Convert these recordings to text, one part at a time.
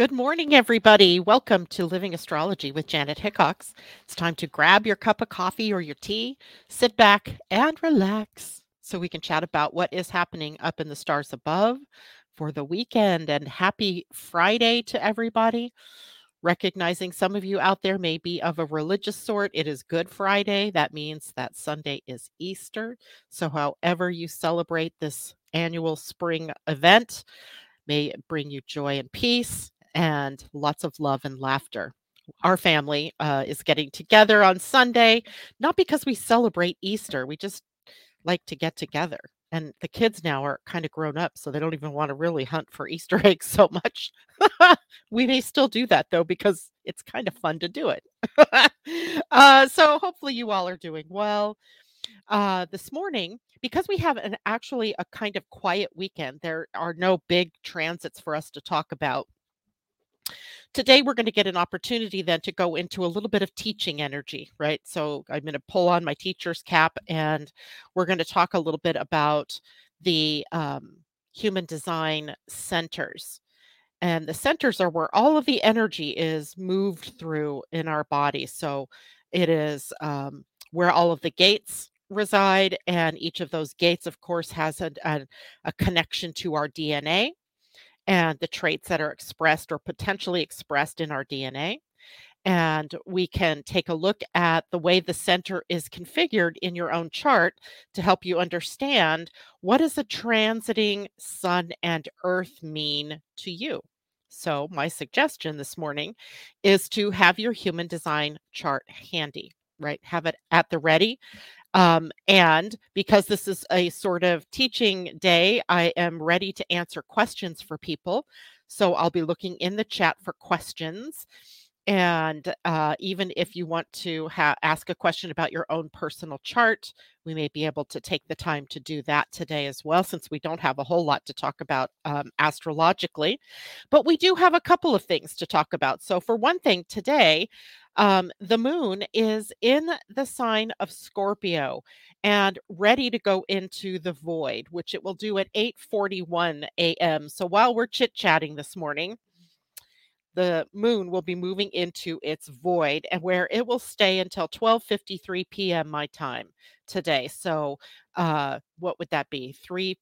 Good morning, everybody. Welcome to Living Astrology with Janet Hickox. It's time to grab your cup of coffee or your tea, sit back and relax so we can chat about what is happening up in the stars above for the weekend. And happy Friday to everybody. Recognizing some of you out there may be of a religious sort, it is Good Friday. That means that Sunday is Easter. So, however you celebrate this annual spring event, may it bring you joy and peace and lots of love and laughter. Our family is getting together on Sunday, not because we celebrate Easter, we just like to get together. And the kids now are kind of grown up, so they don't even want to really hunt for Easter eggs so much. We may still do that though, because it's kind of fun to do it. So hopefully you all are doing well. This morning, because we have actually a kind of quiet weekend, there are no big transits for us to talk about. Today, we're going to get an opportunity then to go into a little bit of teaching energy, right? So I'm going to pull on my teacher's cap and we're going to talk a little bit about the human design centers. And the centers are where all of the energy is moved through in our body. So it is where all of the gates reside. And each of those gates, of course, has a connection to our DNA and the traits that are expressed or potentially expressed in our DNA. And we can take a look at the way the center is configured in your own chart to help you understand what does a transiting sun and earth mean to you. So my suggestion this morning is to have your human design chart handy, right? Have it at the ready. And because this is a sort of teaching day, I am ready to answer questions for people. So I'll be looking in the chat for questions. And even if you want to ask a question about your own personal chart, we may be able to take the time to do that today as well, since we don't have a whole lot to talk about astrologically. But we do have a couple of things to talk about. So, for one thing, today, the moon is in the sign of Scorpio and ready to go into the void, which it will do at 8:41 a.m. So while we're chit-chatting this morning, the moon will be moving into its void and where it will stay until 12:53 p.m. my time today. So what would that be?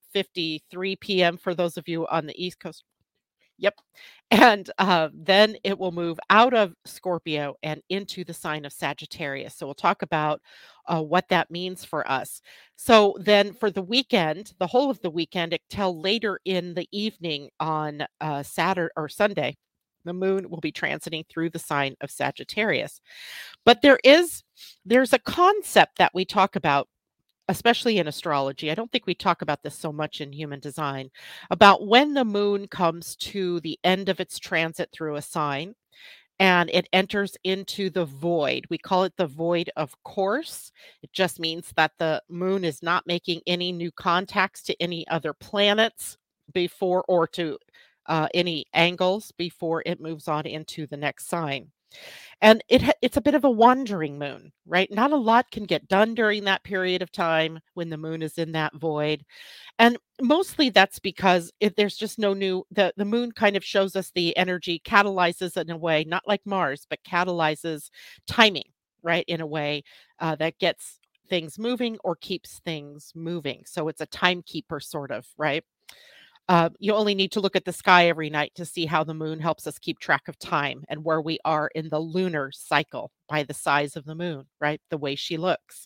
3:53 p.m. for those of you on the East Coast. Yep. And then it will move out of Scorpio and into the sign of Sagittarius. So we'll talk about what that means for us. So then for the weekend, the whole of the weekend, until later in the evening on Saturday or Sunday, the moon will be transiting through the sign of Sagittarius. But there's a concept that we talk about, especially in astrology. I don't think we talk about this so much in human design, about when the moon comes to the end of its transit through a sign and it enters into the void. We call it the void of course. It just means that the moon is not making any new contacts to any other planets before or to any angles before it moves on into the next sign. And it's a bit of a wandering moon, right? Not a lot can get done during that period of time when the moon is in that void. And mostly that's because if there's just no new the moon kind of shows us the energy, catalyzes in a way, not like Mars, but catalyzes timing, right? In a way that gets things moving or keeps things moving. So it's a timekeeper sort of, right? You only need to look at the sky every night to see how the moon helps us keep track of time and where we are in the lunar cycle by the size of the moon, right? The way she looks.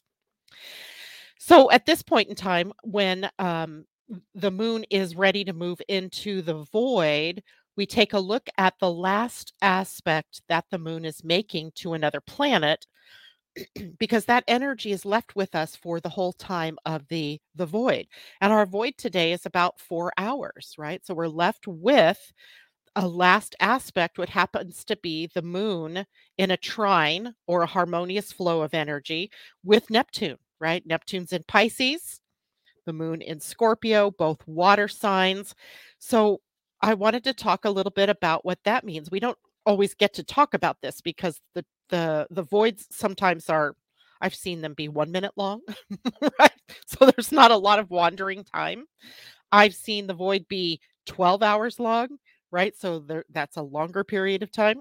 So at this point in time, when the moon is ready to move into the void, we take a look at the last aspect that the moon is making to another planet because that energy is left with us for the whole time of the void. And our void today is about 4 hours, right? So we're left with a last aspect, what happens to be the moon in a trine or a harmonious flow of energy with Neptune, right? Neptune's in Pisces, the moon in Scorpio, both water signs. So I wanted to talk a little bit about what that means. We don't always get to talk about this because the voids sometimes are, I've seen them be 1 minute long, right? So there's not a lot of wandering time. I've seen the void be 12 hours long, right? So that's a longer period of time.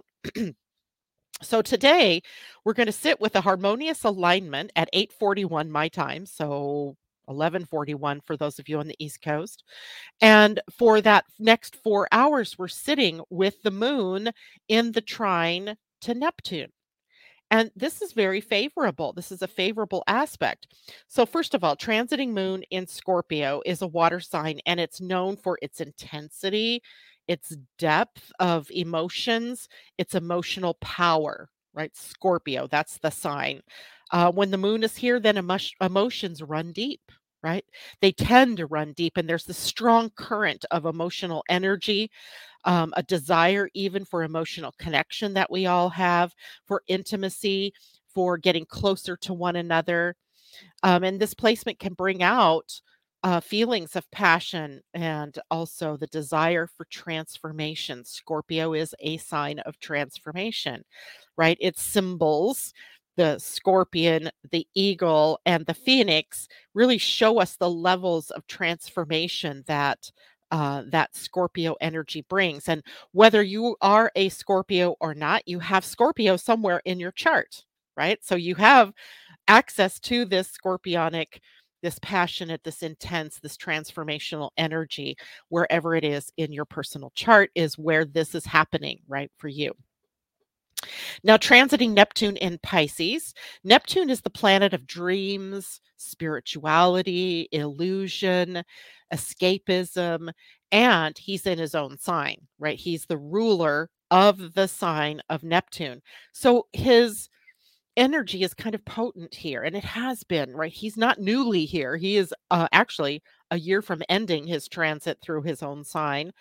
So today we're going to sit with a harmonious alignment at 8:41 my time, so 11:41 for those of you on the East Coast. And for that next 4 hours we're sitting with the moon in the trine to Neptune. And this is very favorable. This is a favorable aspect. So, first of all, transiting moon in Scorpio is a water sign and it's known for its intensity, its depth of emotions, its emotional power, right? Scorpio, that's the sign. When the moon is here, then emotions run deep, right? They tend to run deep, and there's this strong current of emotional energy, a desire even for emotional connection that we all have, for intimacy, for getting closer to one another. And this placement can bring out feelings of passion and also the desire for transformation. Scorpio is a sign of transformation, right? Its symbols, the scorpion, the eagle, and the phoenix, really show us the levels of transformation that Scorpio energy brings. And whether you are a Scorpio or not, you have Scorpio somewhere in your chart, right? So you have access to this scorpionic, this passionate, this intense, this transformational energy wherever it is in your personal chart is where this is happening, right, for you. Now, transiting Neptune in Pisces, Neptune is the planet of dreams, spirituality, illusion, escapism, and he's in his own sign, right? He's the ruler of the sign of Neptune. So his energy is kind of potent here, and it has been, right? He's not newly here. He is actually a year from ending his transit through his own sign.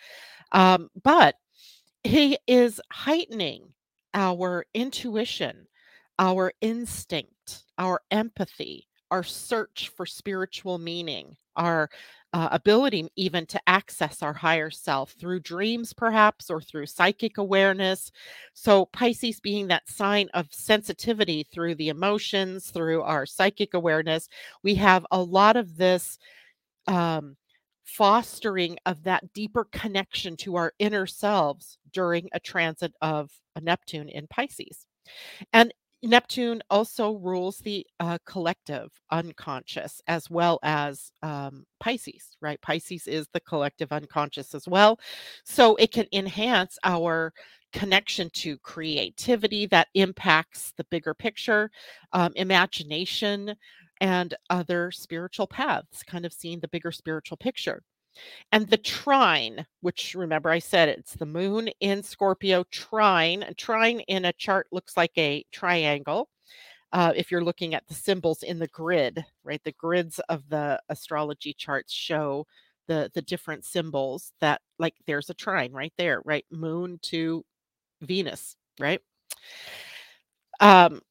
But he is heightening our intuition, our instinct, our empathy, our search for spiritual meaning, our ability even to access our higher self through dreams, perhaps, or through psychic awareness. So, Pisces being that sign of sensitivity through the emotions, through our psychic awareness, we have a lot of this um, fostering of that deeper connection to our inner selves during a transit of a Neptune in Pisces. And Neptune also rules the collective unconscious as well as Pisces, right? Pisces is the collective unconscious as well. So it can enhance our connection to creativity that impacts the bigger picture, imagination, and other spiritual paths, kind of seeing the bigger spiritual picture. And the trine, which remember I said it's the moon in Scorpio trine. A trine in a chart looks like a triangle. If you're looking at the symbols in the grid, right? The grids of the astrology charts show the different symbols that, like, there's a trine right there, right? Moon to Venus, right? Um,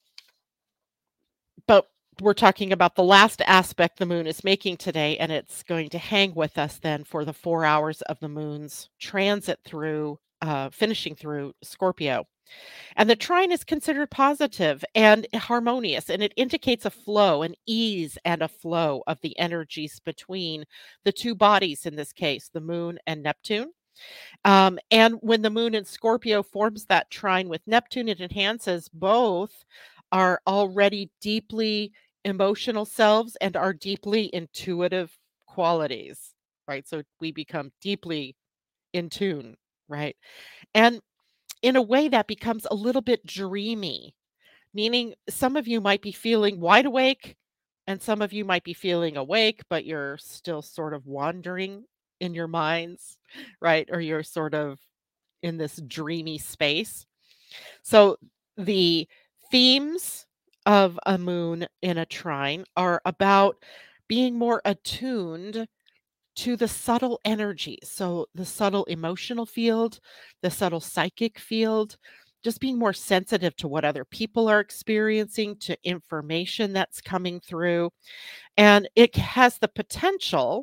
but we're talking about the last aspect the moon is making today, and it's going to hang with us then for the 4 hours of the moon's transit through, finishing through Scorpio. And the trine is considered positive and harmonious, and it indicates a flow, an ease, and a flow of the energies between the two bodies, in this case, the moon and Neptune. And when the moon in Scorpio forms that trine with Neptune, it enhances both our already deeply emotional selves and our deeply intuitive qualities, right? So we become deeply in tune, right? And in a way that becomes a little bit dreamy, meaning some of you might be feeling wide awake and some of you might be feeling awake, but you're still sort of wandering in your minds, right? Or you're sort of in this dreamy space. So the themes of a moon in a trine are about being more attuned to the subtle energies. So the subtle emotional field, the subtle psychic field, just being more sensitive to what other people are experiencing, to information that's coming through. And it has the potential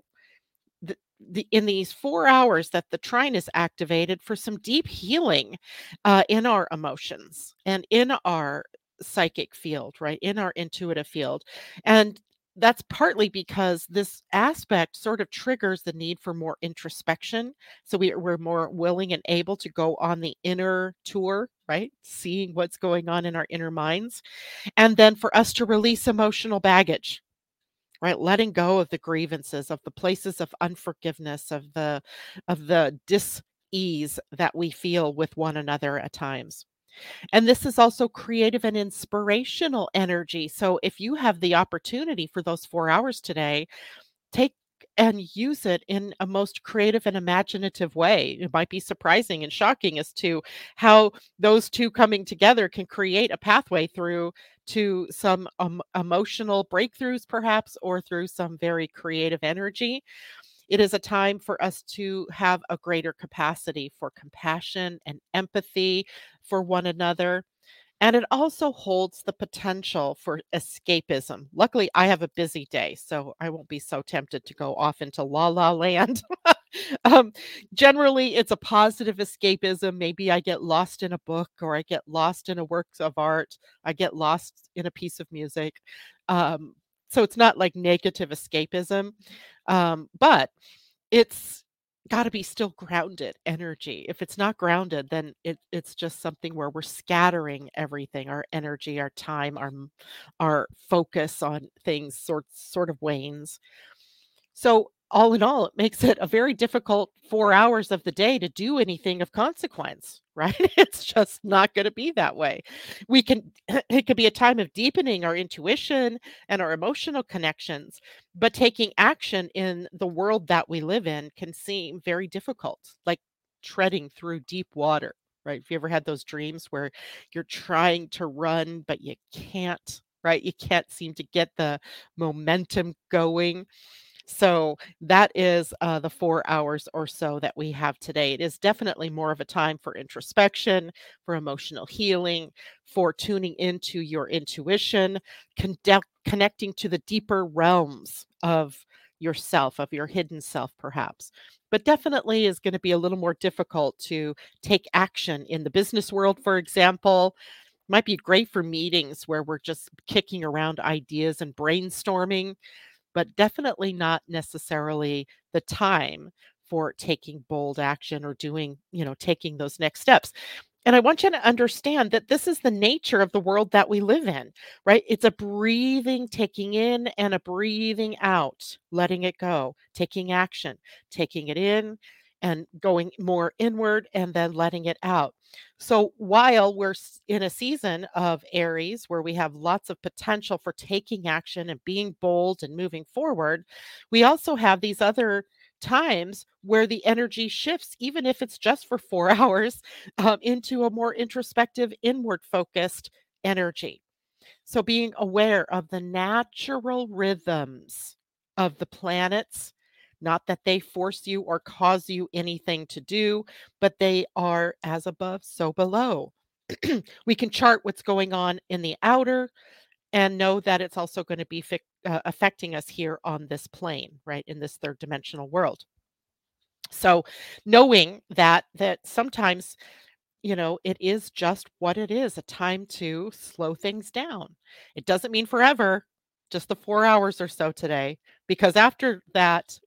in these 4 hours that the trine is activated for some deep healing in our emotions and in our psychic field, right? In our intuitive field. And that's partly because this aspect sort of triggers the need for more introspection. So we're more willing and able to go on the inner tour, right? Seeing what's going on in our inner minds. And then for us to release emotional baggage, right? Letting go of the grievances, of the places of unforgiveness, of the dis-ease that we feel with one another at times. And this is also creative and inspirational energy. So if you have the opportunity for those 4 hours today, take and use it in a most creative and imaginative way. It might be surprising and shocking as to how those 2 coming together can create a pathway through to some, emotional breakthroughs perhaps, or through some very creative energy. It is a time for us to have a greater capacity for compassion and empathy for one another. And it also holds the potential for escapism. Luckily, I have a busy day, so I won't be so tempted to go off into la la land. um, Generally, it's a positive escapism. Maybe I get lost in a book, or I get lost in a works of art. I get lost in a piece of music. Um, so it's not like negative escapism, but it's gotta be still grounded energy. If it's not grounded, then it's just something where we're scattering everything, our energy, our time, our focus on things sort of wanes. So, all in all, it makes it a very difficult 4 hours of the day to do anything of consequence, right? It's just not gonna be that way. We can it could be a time of deepening our intuition and our emotional connections, but taking action in the world that we live in can seem very difficult, like treading through deep water, right? Have you ever had those dreams where you're trying to run, but you can't, right? You can't seem to get the momentum going. So that is the 4 hours or so that we have today. It is definitely more of a time for introspection, for emotional healing, for tuning into your intuition, connecting to the deeper realms of yourself, of your hidden self, perhaps. But definitely is going to be a little more difficult to take action in the business world, for example. Might be great for meetings where we're just kicking around ideas and brainstorming, but definitely not necessarily the time for taking bold action or doing, taking those next steps. And I want you to understand that this is the nature of the world that we live in, right? It's a breathing, taking in, and a breathing out, letting it go, taking action, taking it in and going more inward and then letting it out. So while we're in a season of Aries where we have lots of potential for taking action and being bold and moving forward, we also have these other times where the energy shifts, even if it's just for 4 hours, into a more introspective, inward focused energy. So being aware of the natural rhythms of the planets, not that they force you or cause you anything to do, but they are as above, so below. We can chart what's going on in the outer and know that it's also going to be affecting us here on this plane, right, in this third dimensional world. So knowing that sometimes, it is just what it is, a time to slow things down. It doesn't mean forever, just the 4 hours or so today, because after that,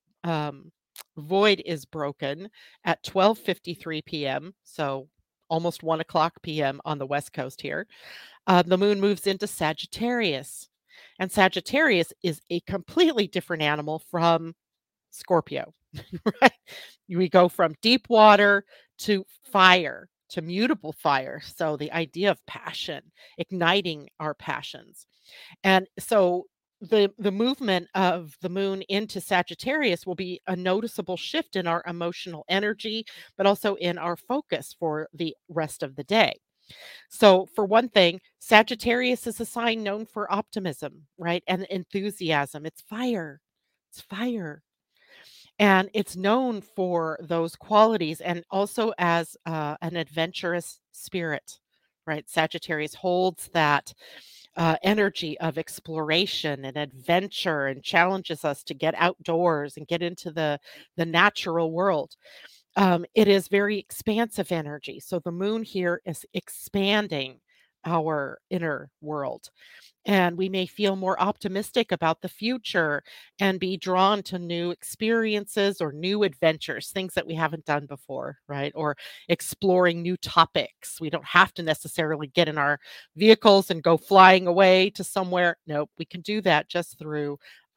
void is broken at 12:53 PM, so almost 1 o'clock PM on the West Coast here, the moon moves into Sagittarius, and Sagittarius is a completely different animal from Scorpio, right? We go from deep water to fire, to mutable fire. So the idea of passion, igniting our passions. And so the movement of the moon into Sagittarius will be a noticeable shift in our emotional energy, but also in our focus for the rest of the day. So, for one thing, Sagittarius is a sign known for optimism, right? And enthusiasm. It's fire. It's fire. And it's known for those qualities and also as an adventurous spirit, right? Sagittarius holds that energy of exploration and adventure and challenges us to get outdoors and get into the natural world. It is very expansive energy. So the moon here is expanding our inner world. And we may feel more optimistic about the future and be drawn to new experiences or new adventures, things that we haven't done before, right? Or exploring new topics. We don't have to necessarily get in our vehicles and go flying away to somewhere. Nope, we can do that just through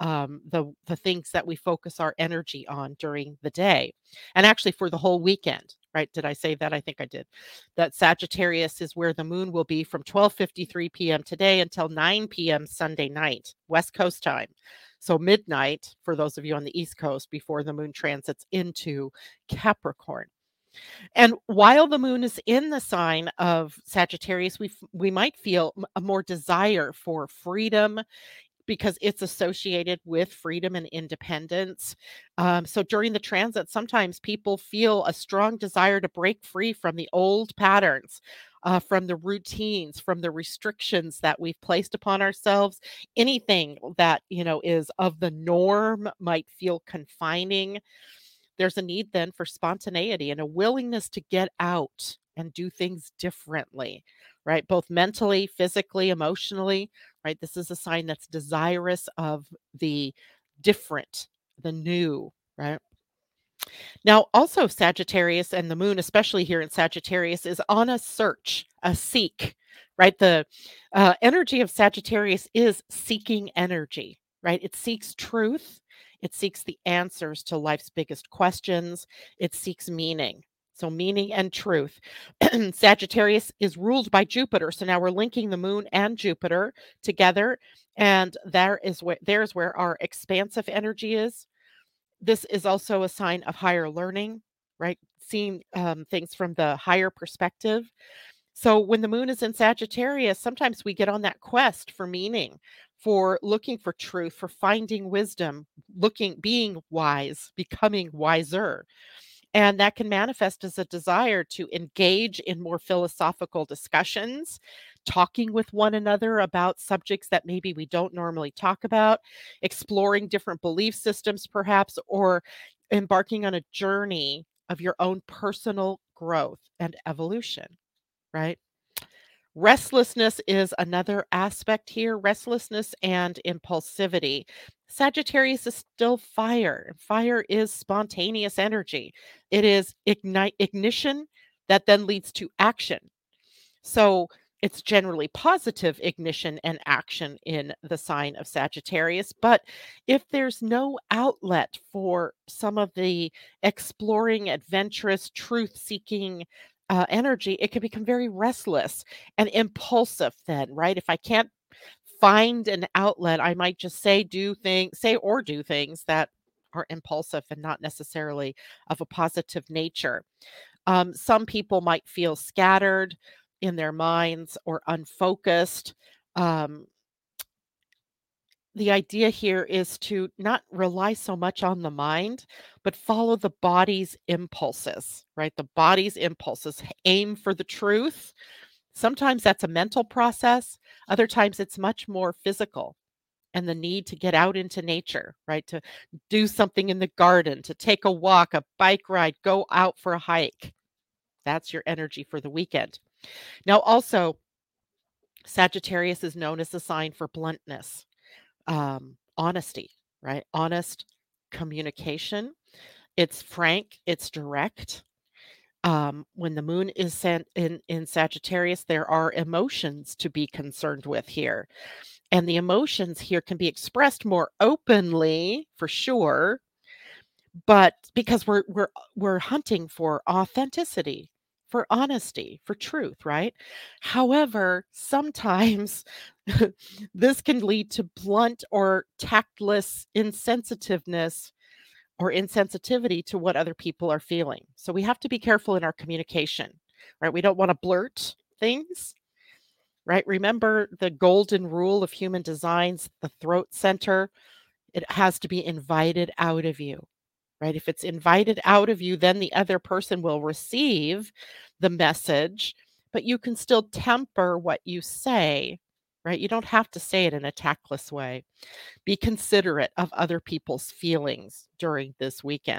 the things that we focus our energy on during the day, and actually for the whole weekend. Right? Did I say that? I think I did. That Sagittarius is where the moon will be from 12:53 p.m. today until 9 p.m. Sunday night, West Coast time. So midnight for those of you on the East Coast before the moon transits into Capricorn. And while the moon is in the sign of Sagittarius, we might feel a more desire for freedom because it's associated with freedom and independence. So during the transit, sometimes people feel a strong desire to break free from the old patterns, from the routines, from the restrictions that we've placed upon ourselves. Anything that is of the norm might feel confining. There's a need then for spontaneity and a willingness to get out and do things differently, right? Both mentally, physically, emotionally, right? This is a sign that's desirous of the different, the new, right? Now, also Sagittarius and the moon, especially here in Sagittarius, is on a search, a seek, right? The energy of Sagittarius is seeking energy, right? It seeks truth, it seeks the answers to life's biggest questions, it seeks meaning. So, meaning and truth. Sagittarius is ruled by Jupiter. So now we're linking the moon and Jupiter together. And there's where our expansive energy is. This is also a sign of higher learning, right? Seeing things from the higher perspective. So when the moon is in Sagittarius, sometimes we get on that quest for meaning, for looking for truth, for finding wisdom, being wise, becoming wiser. And that can manifest as a desire to engage in more philosophical discussions, talking with one another about subjects that maybe we don't normally talk about, exploring different belief systems, perhaps, or embarking on a journey of your own personal growth and evolution, right? Restlessness is another aspect here, restlessness and impulsivity. Sagittarius is still fire. Fire is spontaneous energy. It is ignition that then leads to action. So it's generally positive ignition and action in the sign of Sagittarius. But if there's no outlet for some of the exploring, adventurous, truth seeking energy, it can become very restless and impulsive, then, right? If I can't find an outlet, I might just say or do things that are impulsive and not necessarily of a positive nature. Some people might feel scattered in their minds or unfocused. Um, the idea here is to not rely so much on the mind, but follow the body's impulses, right? The body's impulses, aim for the truth. Sometimes that's a mental process, other times it's much more physical. And the need to get out into nature, right? To do something in the garden, to take a walk, a bike ride, go out for a hike. That's your energy for the weekend. Now, also, Sagittarius is known as a sign for bluntness, honesty, right? Honest communication. It's frank, it's direct. When the moon is sent in Sagittarius, there are emotions to be concerned with here. And the emotions here can be expressed more openly, for sure, but because we're hunting for authenticity, for honesty, for truth, right? However, sometimes this can lead to blunt or tactless insensitiveness or insensitivity to what other people are feeling. So we have to be careful in our communication, right? We don't want to blurt things, right? Remember the golden rule of human designs, the throat center, it has to be invited out of you, right? If it's invited out of you, then the other person will receive the message, but you can still temper what you say, right? You don't have to say it in a tactless way. Be considerate of other people's feelings during this weekend.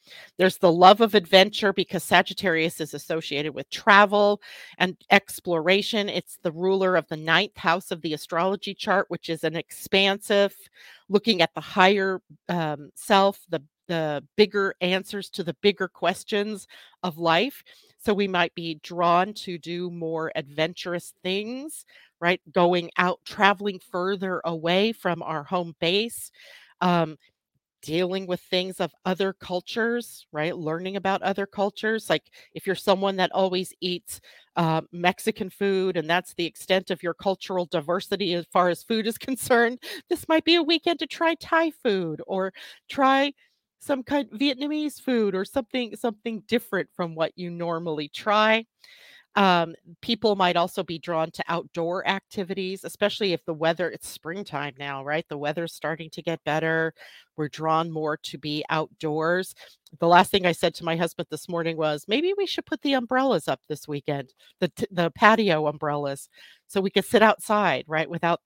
There's the love of adventure because Sagittarius is associated with travel and exploration. It's the ruler of the ninth house of the astrology chart, which is an expansive, looking at the higher self, the bigger answers to the bigger questions of life. So we might be drawn to do more adventurous things, right? Going out, traveling further away from our home base. Um, Dealing with things of other cultures, right? Learning about other cultures. Like if you're someone that always eats Mexican food and that's the extent of your cultural diversity as far as food is concerned, this might be a weekend to try Thai food or try some kind Vietnamese food or something different from what you normally try. Um, People might also be drawn to outdoor activities, especially if the weather, it's springtime now, right? The weather's starting to get better. We're drawn more to be outdoors. The last thing I said to my husband this morning was maybe we should put the umbrellas up this weekend, the patio umbrellas, so we could sit outside, right, without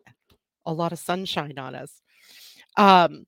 a lot of sunshine on us. Um,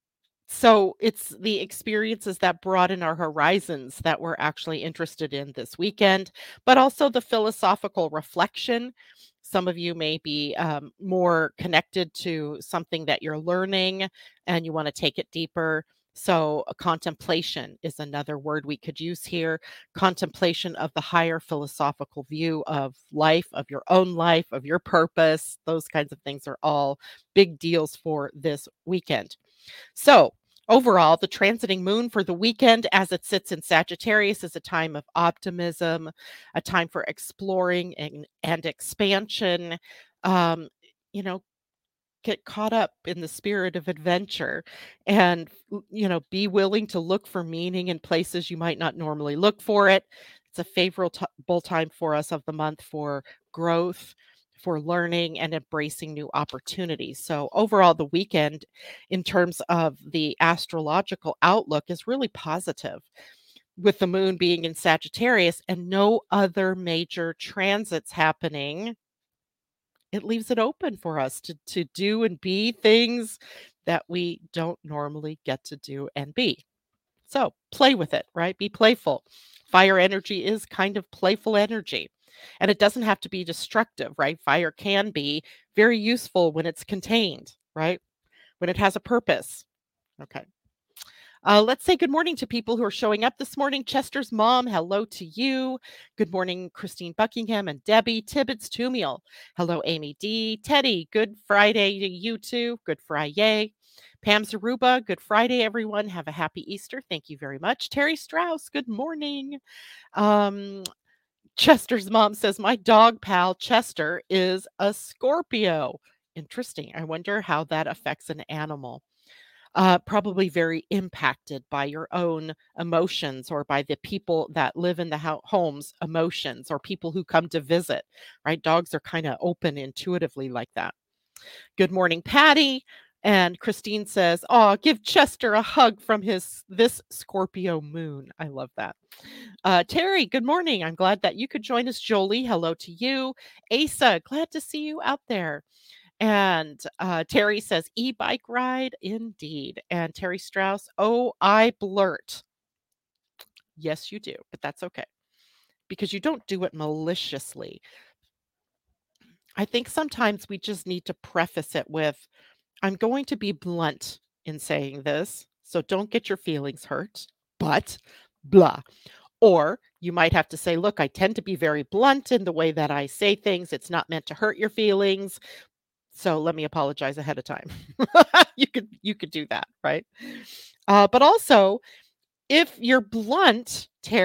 so it's the experiences that broaden our horizons that we're actually interested in this weekend, but also the philosophical reflection. Some of you may be more connected to something that you're learning and you want to take it deeper. So, a contemplation is another word we could use here. Contemplation of the higher philosophical view of life, of your own life, of your purpose. Those kinds of things are all big deals for this weekend. So, overall, the transiting moon for the weekend as it sits in Sagittarius is a time of optimism, a time for exploring and expansion. Um, you know, get caught up in the spirit of adventure and, be willing to look for meaning in places you might not normally look for it. It's a favorable time for us of the month for growth, for learning and embracing new opportunities. So overall, the weekend in terms of the astrological outlook is really positive, with the moon being in Sagittarius and no other major transits happening. It leaves it open for us to do and be things that we don't normally get to do and be. So, play with it, right? Be playful. Fire energy is kind of playful energy, and it doesn't have to be destructive, right? Fire can be very useful when it's contained, right? When it has a purpose. Okay. Let's say good morning to people who are showing up this morning. Chester's mom, hello to you. Good morning, Christine Buckingham and Debbie Tibbetts Tumiel. Hello, Amy D. Teddy, good Friday to you too. Good Friday. Pam Zaruba, good Friday, everyone. Have a happy Easter. Thank you very much. Terry Strauss, good morning. Um, Chester's mom says, my dog pal Chester is a Scorpio. Interesting. I wonder how that affects an animal. Probably very impacted by your own emotions or by the people that live in the home's emotions or people who come to visit, right? Dogs are kind of open intuitively like that. Good morning, Patty. And Christine says, "Oh, give Chester a hug from his this Scorpio moon." I love that. Terry, good morning. I'm glad that you could join us. Jolie, hello to you. Asa, glad to see you out there. And Terry says, e-bike ride indeed. And Terry Strauss, oh, I blurt. Yes, you do, but that's okay because you don't do it maliciously. I think sometimes we just need to preface it with, I'm going to be blunt in saying this, so don't get your feelings hurt, but blah. Or you might have to say, look, I tend to be very blunt in the way that I say things. It's not meant to hurt your feelings. So let me apologize ahead of time. You could do that, right? But also, if you're blunt,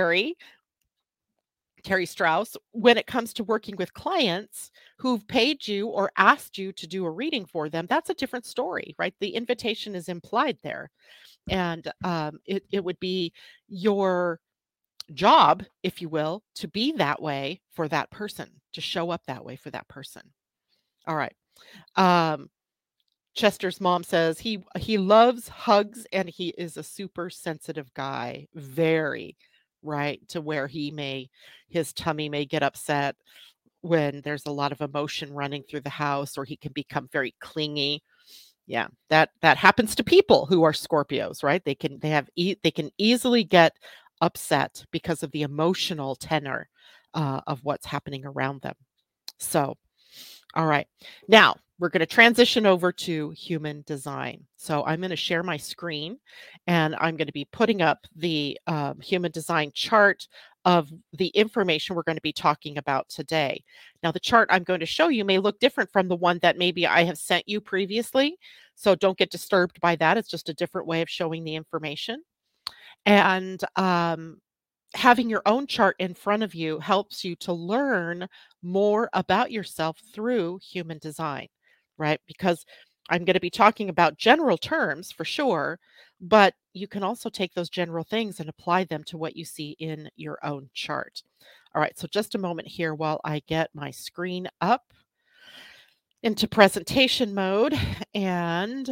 Terry Strauss, when it comes to working with clients who've paid you or asked you to do a reading for them, that's a different story, right? The invitation is implied there, and it would be your job, if you will, to be that way for that person, to show up that way for that person. All right. Um, Chester's mom says he loves hugs and he is a super sensitive guy, very, right, to where his tummy may get upset when there's a lot of emotion running through the house, or he can become very clingy. Yeah, that happens to people who are Scorpios, right? They can easily get upset because of the emotional tenor of what's happening around them. So, all right. Now, we're going to transition over to human design. So, I'm going to share my screen and I'm going to be putting up the human design chart of the information we're going to be talking about today. Now, the chart I'm going to show you may look different from the one that maybe I have sent you previously. So, don't get disturbed by that. It's just a different way of showing the information. And having your own chart in front of you helps you to learn more about yourself through human design, right? Because I'm going to be talking about general terms for sure, but you can also take those general things and apply them to what you see in your own chart. All right, so just a moment here while I get my screen up into presentation mode and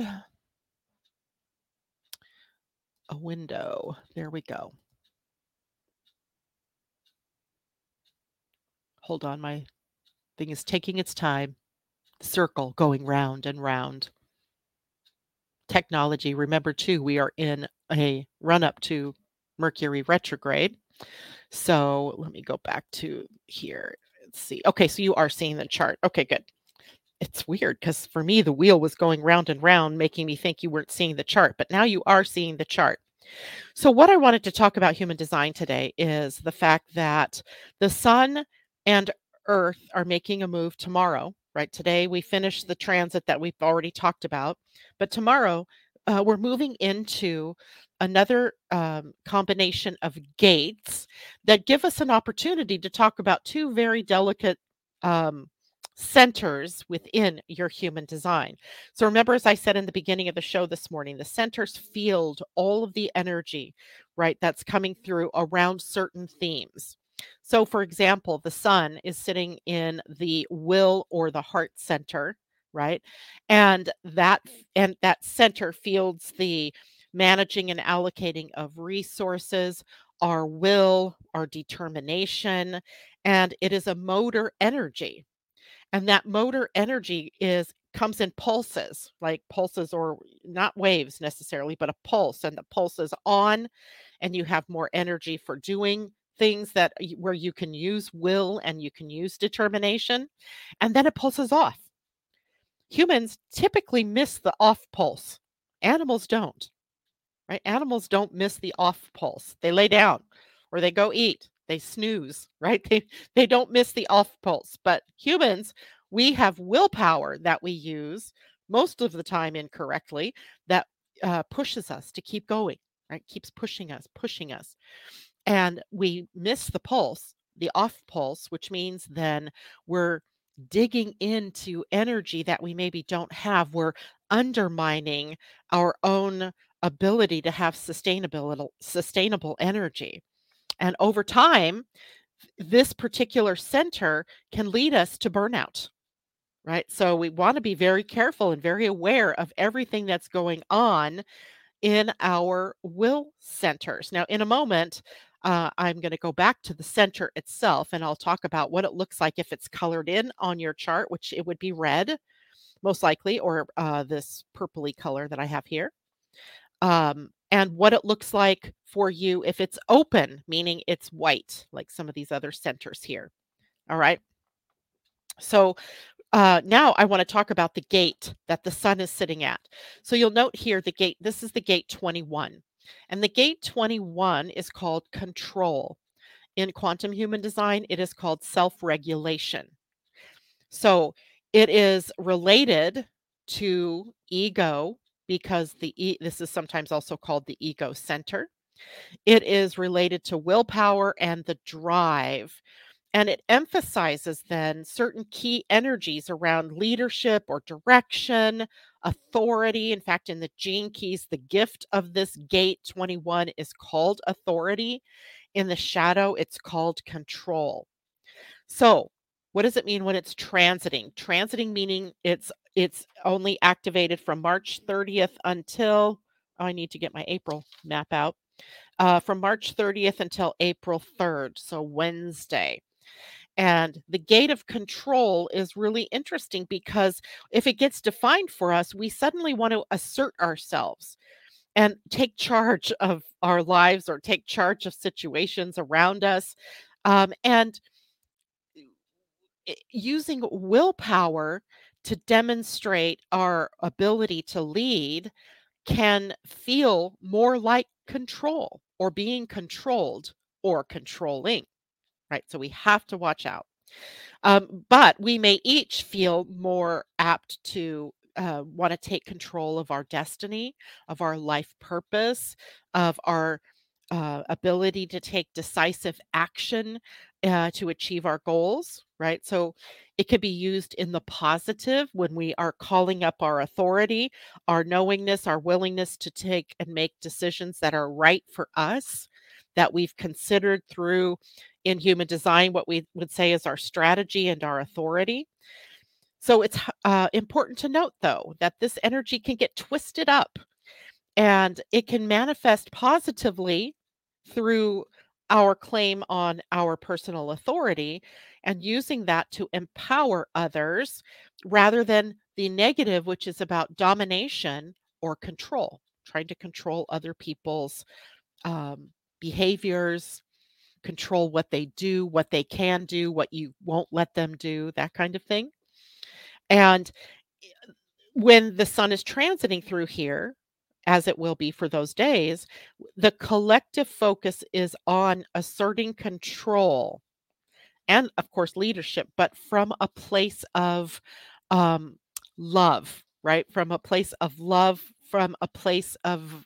a window. There we go. Hold on, my thing is taking its time. Circle going round and round. Technology, remember too, we are in a run up to Mercury retrograde. So let me go back to here. Let's see. Okay, so you are seeing the chart. Okay, good. It's weird because for me, the wheel was going round and round, making me think you weren't seeing the chart, but now you are seeing the chart. So, what I wanted to talk about human design today is the fact that the sun and earth are making a move tomorrow, right? Today, we finished the transit that we've already talked about, but tomorrow, we're moving into another combination of gates that give us an opportunity to talk about two very delicate um, centers within your human design. So remember, as I said in the beginning of the show this morning, the centers field all of the energy, right, that's coming through around certain themes. So, for example, the sun is sitting in the will or the heart center, right? And that center fields the managing and allocating of resources, our will, our determination, and it is a motor energy, and that motor energy is comes in pulses, like pulses or not waves necessarily, but a pulse, and the pulse is on and you have more energy for doing things where you can use will and you can use determination, and then it pulses off. Humans typically miss the off pulse. Animals don't. Right? Animals don't miss the off pulse. They lay down or they go eat. They snooze, right? They don't miss the off pulse. But humans, we have willpower that we use most of the time incorrectly that pushes us to keep going, right? Keeps pushing us. And we miss the pulse, the off pulse, which means then we're digging into energy that we maybe don't have. We're undermining our own ability to have sustainable energy. And over time, this particular center can lead us to burnout, right? So we want to be very careful and very aware of everything that's going on in our will centers. Now, in a moment, I'm going to go back to the center itself and I'll talk about what it looks like if it's colored in on your chart, which it would be red, most likely, or this purpley color that I have here. And what it looks like for you if it's open, meaning it's white, like some of these other centers here. All right. So now I want to talk about the gate that the sun is sitting at. So you'll note here the gate, this is the gate 21. And the gate 21 is called control. In quantum human design, it is called self regulation. So it is related to ego because this is sometimes also called the ego center. It is related to willpower and the drive, and it emphasizes then certain key energies around leadership or direction, authority. In fact, in the gene keys, the gift of this gate 21 is called authority. In the shadow, it's called control. So, what does it mean when it's transiting? Transiting meaning it's only activated from March 30th until I need to get my April map out. From March 30th until April 3rd, so Wednesday. And the gate of control is really interesting because if it gets defined for us, we suddenly want to assert ourselves and take charge of our lives or take charge of situations around us. And using willpower to demonstrate our ability to lead can feel more like control or being controlled or controlling, right? So we have to watch out. But we may each feel more apt to want to take control of our destiny, of our life purpose, of our ability to take decisive action to achieve our goals, right? So it could be used in the positive when we are calling up our authority, our knowingness, our willingness to take and make decisions that are right for us, that we've considered through in human design, what we would say is our strategy and our authority. So it's important to note, though, that this energy can get twisted up and it can manifest positively through our claim on our personal authority and using that to empower others rather than the negative, which is about domination or control, trying to control other people's um, behaviors, control what they do, what they can do, what you won't let them do, that kind of thing. And when the sun is transiting through here, as it will be for those days, the collective focus is on asserting control and, of course, leadership, but from a place of um, love, right? From a place of love, from a place of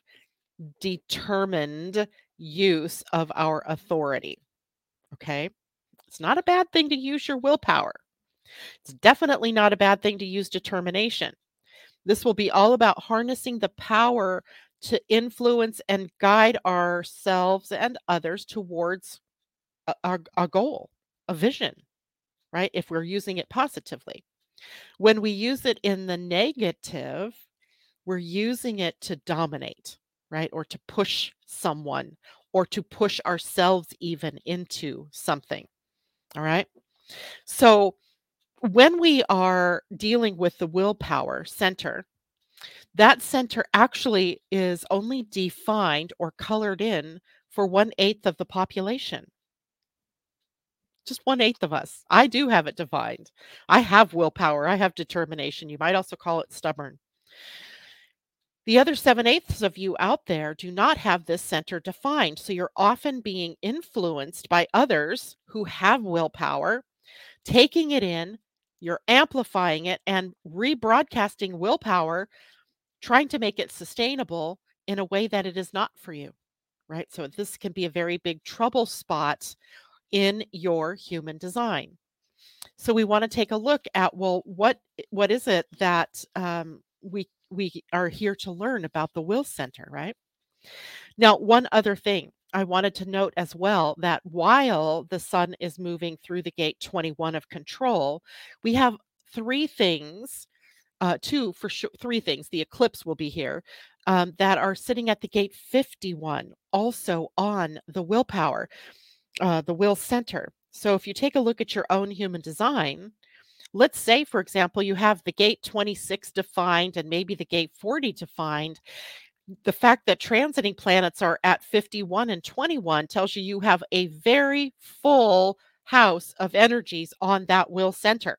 determined use of our authority. Okay. It's not a bad thing to use your willpower. It's definitely not a bad thing to use determination. This will be all about harnessing the power to influence and guide ourselves and others towards a goal, a vision, right? If we're using it positively. When we use it in the negative, we're using it to dominate, right? Or to push someone or to push ourselves even into something. All right. So, when we are dealing with the willpower center, that center actually is only defined or colored in for 1/8 of the population. Just 1/8 of us. I do have it defined. I have willpower. I have determination. You might also call it stubborn. The other 7/8 of you out there do not have this center defined. So you're often being influenced by others who have willpower, taking it in, you're amplifying it and rebroadcasting willpower, trying to make it sustainable in a way that it is not for you, right? So this can be a very big trouble spot in your human design. So we want to take a look at, well, what is it that we are here to learn about the will center, right? Now, one other thing I wanted to note as well, that while the sun is moving through the gate 21 of control, we have three things, two for sure, three things. The eclipse will be here, that are sitting at the gate 51, also on the willpower, the will center. So if you take a look at your own human design, let's say, for example, you have the gate 26 defined and maybe the gate 40 defined. The fact that transiting planets are at 51 and 21 tells you you have a very full house of energies on that will center.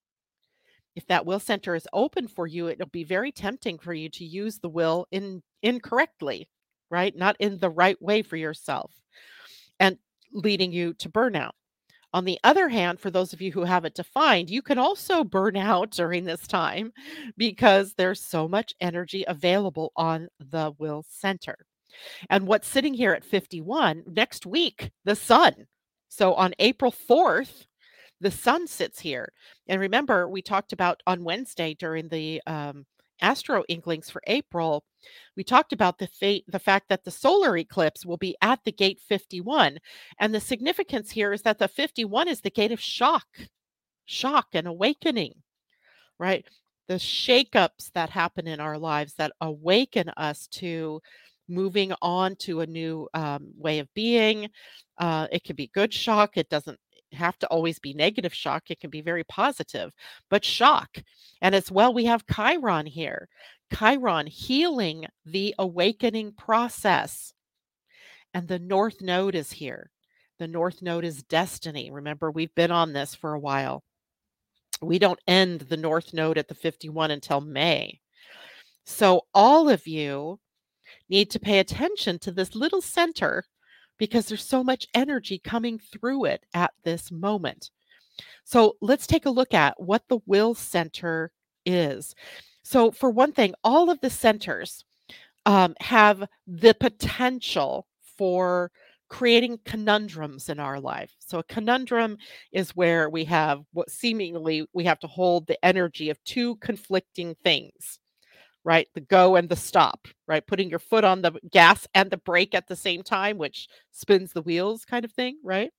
If that will center is open for you, it'll be very tempting for you to use the will incorrectly, right? Not in the right way for yourself and leading you to burnout. On the other hand, for those of you who have it defined, you can also burn out during this time because there's so much energy available on the will center. And what's sitting here at 51 next week, the sun. So on April 4th, the sun sits here. And remember, we talked about on Wednesday during the Astro Inklings for April, we talked about the fact that the solar eclipse will be at the gate 51. And the significance here is that the 51 is the gate of shock and awakening, right? The shakeups that happen in our lives that awaken us to moving on to a new way of being. It can be good shock. It doesn't. have to always be negative shock. It can be very positive, but shock. And as well, we have Chiron here. Chiron healing the awakening process. And the North Node is here. The North Node is destiny. Remember, we've been on this for a while. We don't end the North Node at the 51 until May. So all of you need to pay attention to this little center because there's so much energy coming through it at this moment. So let's take a look at what the will center is. So, for one thing, all of the centers have the potential for creating conundrums in our life. So, a conundrum is where we have what seemingly we have to hold the energy of two conflicting things, right? The go and the stop, right? Putting your foot on the gas and the brake at the same time, which spins the wheels, kind of thing, right?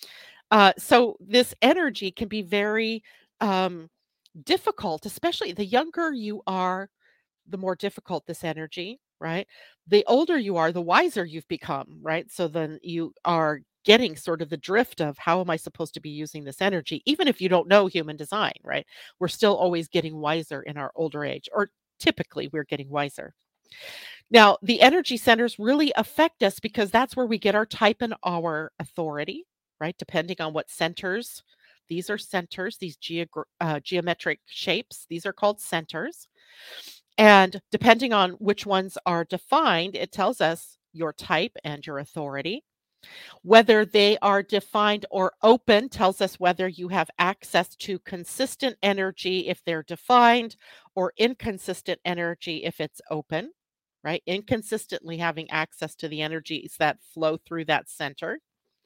So this energy can be very um, difficult, especially the younger you are, the more difficult this energy, right? The older you are, the wiser you've become, right? So then you are getting sort of the drift of how am I supposed to be using this energy, even if you don't know human design, right? We're still always getting wiser in our older age, or typically we're getting wiser. Now, the energy centers really affect us because that's where we get our type and our authority, right? Depending on what centers. These are centers, these geometric shapes. These are called centers. And depending on which ones are defined, it tells us your type and your authority. Whether they are defined or open tells us whether you have access to consistent energy if they're defined, or inconsistent energy if it's open, right? Inconsistently having access to the energies that flow through that center.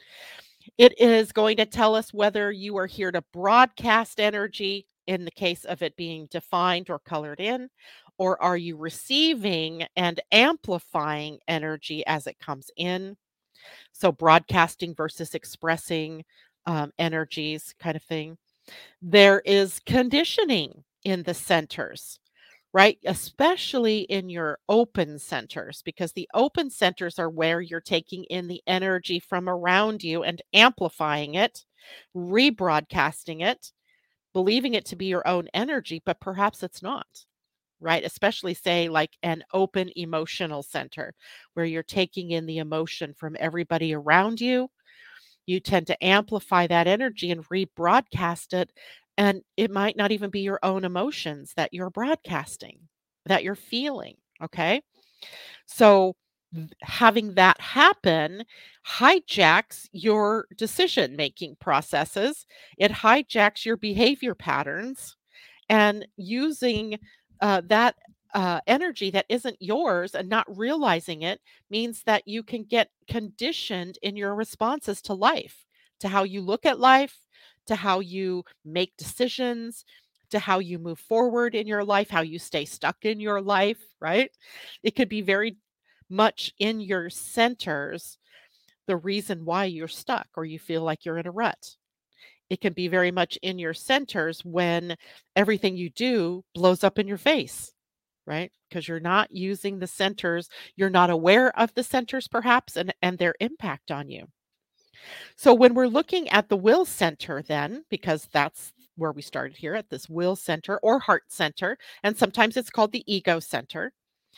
It is going to tell us whether you are here to broadcast energy in the case of it being defined or colored in, or are you receiving and amplifying energy as it comes in? So, broadcasting versus expressing energies, kind of thing. There is conditioning in the centers, right? Especially in your open centers, because the open centers are where you're taking in the energy from around you and amplifying it, rebroadcasting it, believing it to be your own energy, but perhaps it's not, right? Especially, say, like an open emotional center where you're taking in the emotion from everybody around you. You tend to amplify that energy and rebroadcast it. And it might not even be your own emotions that you're broadcasting, that you're feeling. Okay. So, having that happen hijacks your decision making processes, it hijacks your behavior patterns, and using that energy that isn't yours and not realizing it means that you can get conditioned in your responses to life, to how you look at life, to how you make decisions, to how you move forward in your life, how you stay stuck in your life, right? It could be very much in your centers the reason why you're stuck or you feel like you're in a rut. It can be very much in your centers when everything you do blows up in your face, right? Because you're not using the centers, you're not aware of the centers perhaps and their impact on you. So when we're looking at the will center then, because that's where we started here at this will center or heart center, and sometimes it's called the ego center.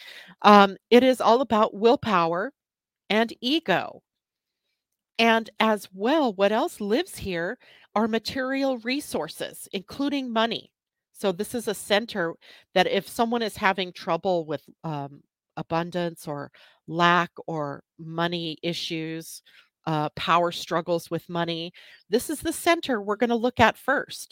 It is all about willpower and ego. And as well, what else lives here are material resources, including money. So, this is a center that if someone is having trouble with abundance or lack or money issues, power struggles with money, this is the center we're going to look at first,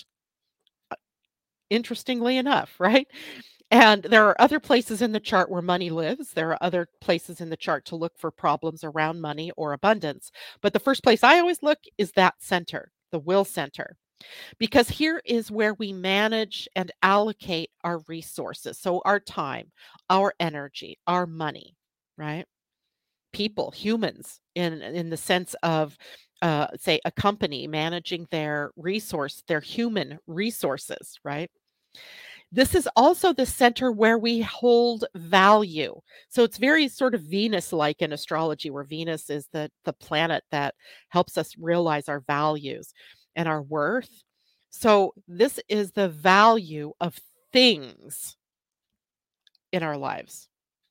interestingly enough, right? And there are other places in the chart where money lives. There are other places in the chart to look for problems around money or abundance. But the first place I always look is that center, the will center, because here is where we manage and allocate our resources. So, our time, our energy, our money, right? People, humans, in the sense of, say, a company managing their resource, their human resources, right? This is also the center where we hold value. So it's very sort of Venus-like in astrology, where Venus is the planet that helps us realize our values. and our worth. So, this is the value of things in our lives.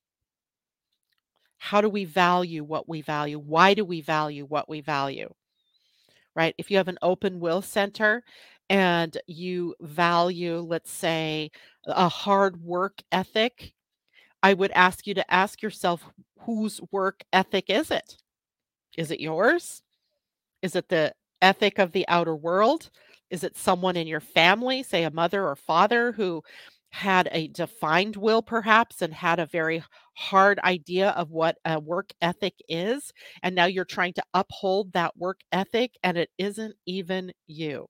How do we value what we value? Why do we value what we value? Right? If you have an open will center and you value, let's say, a hard work ethic, I would ask you to ask yourself, whose work ethic is it? Is it yours? Is it the ethic of the outer world? Is it someone in your family, say a mother or father, who had a defined will perhaps and had a very hard idea of what a work ethic is? And now you're trying to uphold that work ethic and it isn't even you,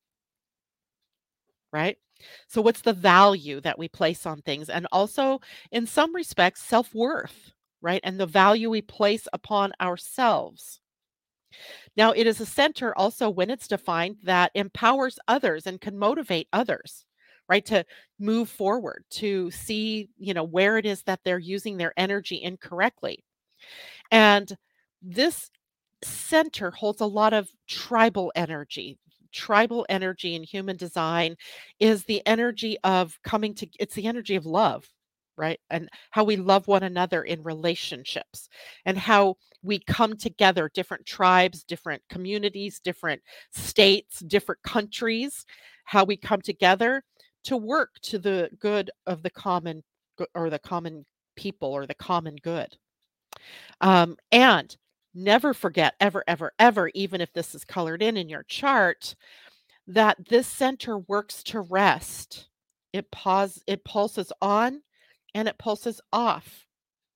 right? So, what's the value that we place on things? And also, in some respects, self worth, right? And the value we place upon ourselves. Now, it is a center also when it's defined that empowers others and can motivate others, right? To move forward, to see, where it is that they're using their energy incorrectly. And this center holds a lot of tribal energy. Tribal energy in human design is the energy of it's the energy of love, right? And how we love one another in relationships and how we come together, different tribes, different communities, different states, different countries, how we come together to work to the good of the or the common people or the common good. And never forget, ever, ever, ever, even if this is colored in your chart, that this center works to rest. It pulses on and it pulses off.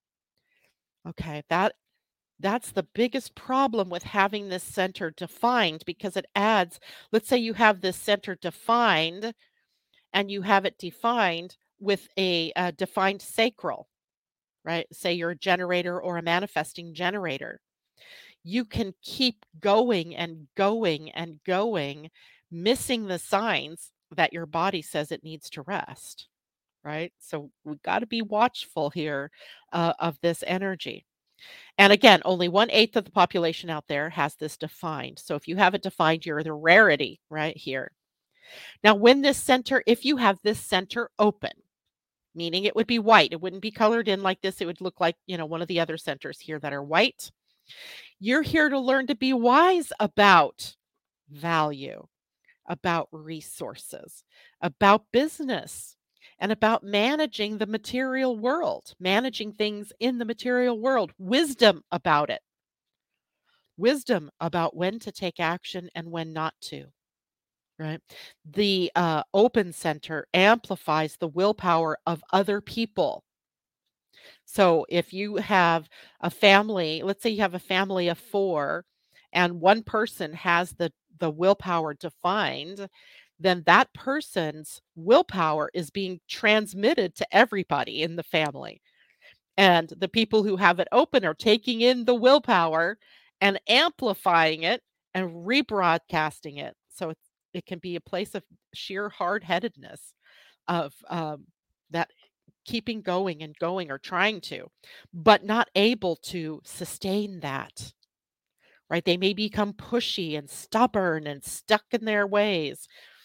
Okay, that's the biggest problem with having this center defined because it adds, let's say you have this center defined and you have it defined with a defined sacral, right? Say you're a generator or a manifesting generator. You can keep going and going and going, missing the signs that your body says it needs to rest, right? So we got to be watchful here of this energy. And again, only 1/8 of the population out there has this defined. So if you have it defined, you're the rarity right here. Now, if you have this center open, meaning it would be white, it wouldn't be colored in like this. It would look like, one of the other centers here that are white. You're here to learn to be wise about value, about resources, about business, and about managing the material world, managing things in the material world, wisdom about it, wisdom about when to take action and when not to. Right. The open center amplifies the willpower of other people. So if you have a family, let's say you have a family of 4 and one person has the willpower defined, then that person's willpower is being transmitted to everybody in the family. And the people who have it open are taking in the willpower and amplifying it and rebroadcasting it. So it can be a place of sheer hard-headedness of that keeping going and going or trying to, but not able to sustain that, right? They may become pushy and stubborn and stuck in their ways.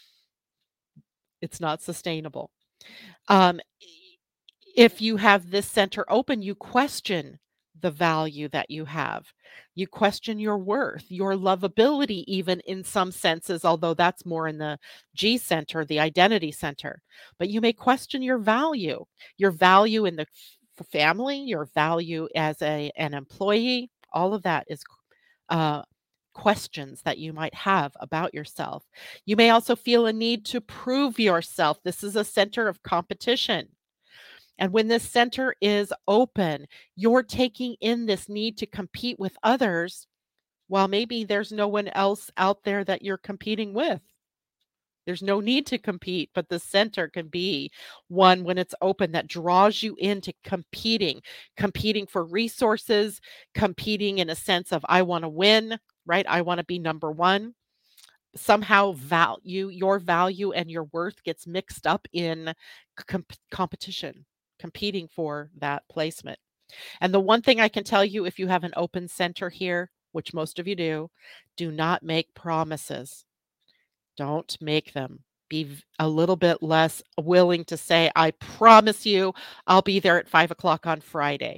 It's not sustainable. Um, if you have this center open, you question the value that you have. You question your worth, your lovability, even in some senses, although that's more in the G center, the identity center. But you may question your value in the family, your value as an employee. All of that is uh, questions that you might have about yourself. You may also feel a need to prove yourself. This is a center of competition. And when this center is open, you're taking in this need to compete with others while maybe there's no one else out there that you're competing with. There's no need to compete, but the center can be one when it's open that draws you into competing for resources, competing in a sense of I want to win, right? I want to be number one. Somehow your value and your worth gets mixed up in competition, competing for that placement. And the one thing I can tell you, if you have an open center here, which most of you do not make promises. Don't make them. Be a little bit less willing to say, I promise you I'll be there at 5 o'clock on Friday,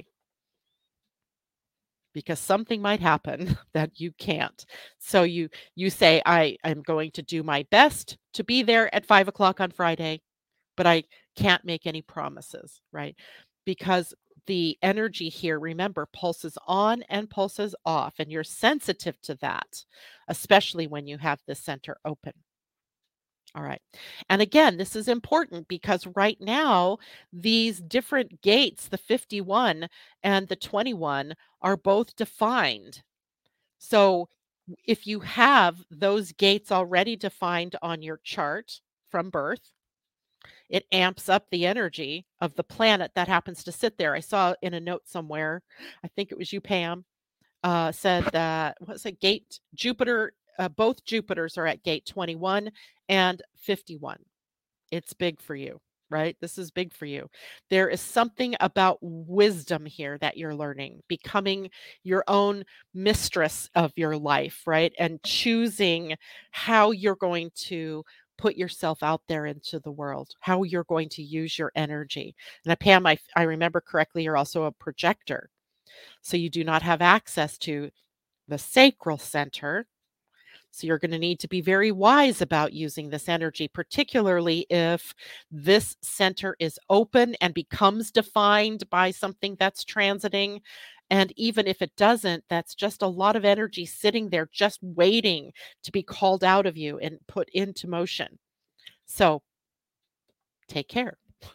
because something might happen that you can't. So you say, I am going to do my best to be there at 5 o'clock on Friday, but I can't make any promises, right? Because the energy here, remember, pulses on and pulses off, and you're sensitive to that, especially when you have the center open. All right. And again, this is important because right now, these different gates, the 51 and the 21, are both defined. So if you have those gates already defined on your chart from birth, it amps up the energy of the planet that happens to sit there. I saw in a note somewhere, I think it was you, Pam, said that, what's it, gate Jupiter, both Jupiters are at gate 21 and 51. It's big for you, right? This is big for you. There is something about wisdom here that you're learning, becoming your own mistress of your life, right? And choosing how you're going to put yourself out there into the world, how you're going to use your energy. And Pam, I remember correctly, you're also a projector. So you do not have access to the sacral center, so you're going to need to be very wise about using this energy, particularly if this center is open and becomes defined by something that's transiting. And even if it doesn't, that's just a lot of energy sitting there, just waiting to be called out of you and put into motion. So take care.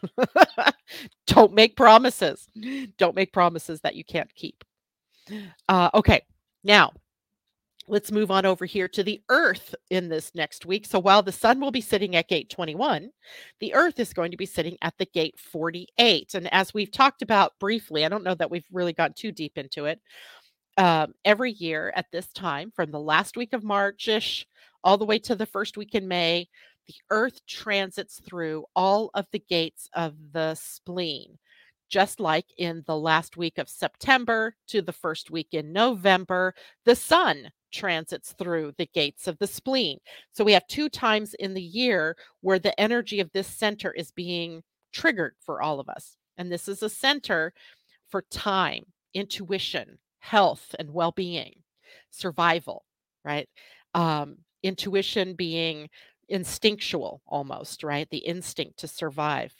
Don't make promises. Don't make promises that you can't keep. Okay. Now, let's move on over here to the Earth in this next week. So while the sun will be sitting at gate 21, the Earth is going to be sitting at the gate 48. And as we've talked about briefly, I don't know that we've really gone too deep into it. Every year at this time, from the last week of March-ish all the way to the first week in May, the Earth transits through all of the gates of the spleen. Just like in the last week of September to the first week in November, the sun transits through the gates of the spleen. So we have 2 times in the year where the energy of this center is being triggered for all of us. And this is a center for time, intuition, health, and well being, survival, right? Intuition being instinctual almost, right? The instinct to survive.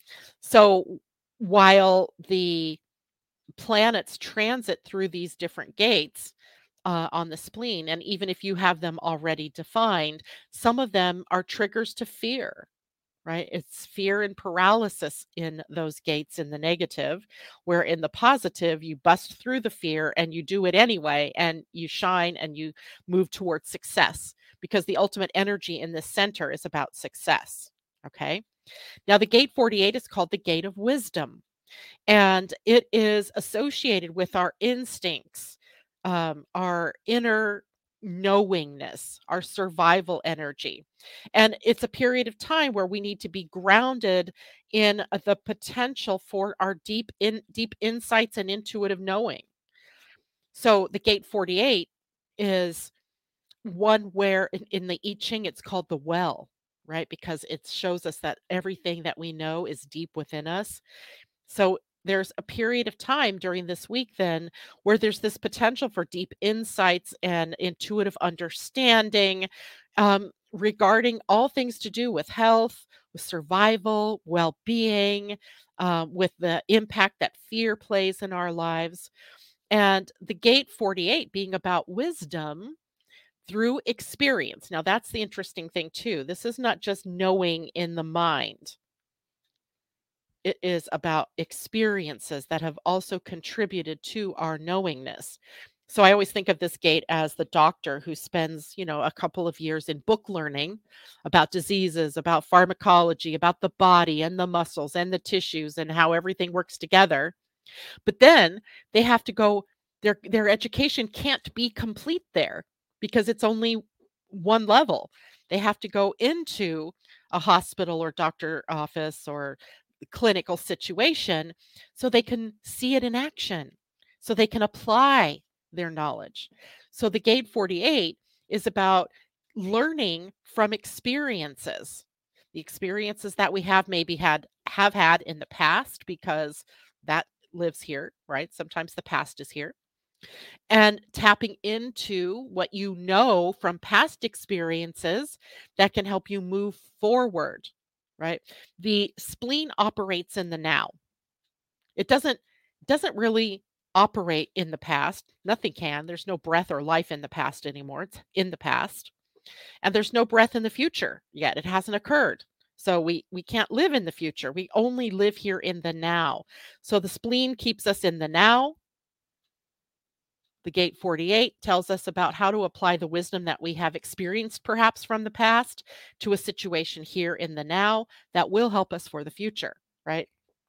So while the planets transit through these different gates on the spleen, and even if you have them already defined, some of them are triggers to fear, right? It's fear and paralysis in those gates in the negative, where in the positive, you bust through the fear and you do it anyway, and you shine and you move towards success, because the ultimate energy in this center is about success. Okay. Now, the gate 48 is called the gate of wisdom, and it is associated with our instincts, our inner knowingness, our survival energy. And it's a period of time where we need to be grounded in the potential for our deep insights and intuitive knowing. So the gate 48 is one where in the I Ching it's called the well, right? Because it shows us that everything that we know is deep within us. So there's a period of time during this week then where there's this potential for deep insights and intuitive understanding, regarding all things to do with health, with survival, well-being, with the impact that fear plays in our lives. And the gate 48 being about wisdom through experience. Now, that's the interesting thing too. This is not just knowing in the mind. It is about experiences that have also contributed to our knowingness. So I always think of this gate as the doctor who spends, a couple of years in book learning about diseases, about pharmacology, about the body and the muscles and the tissues and how everything works together. But then they have to go, their education can't be complete there because it's only one level. They have to go into a hospital or doctor office or clinical situation so they can see it in action, so they can apply their knowledge. So the gate 48 is about learning from experiences. The experiences that we have maybe have had in the past, because that lives here, right? Sometimes the past is here. And tapping into what you know from past experiences that can help you move forward, right? The spleen operates in the now. It doesn't really operate in the past. Nothing can. There's no breath or life in the past anymore. It's in the past. And there's no breath in the future yet. It hasn't occurred. So we can't live in the future. We only live here in the now. So the spleen keeps us in the now. The gate 48 tells us about how to apply the wisdom that we have experienced perhaps from the past to a situation here in the now that will help us for the future, right?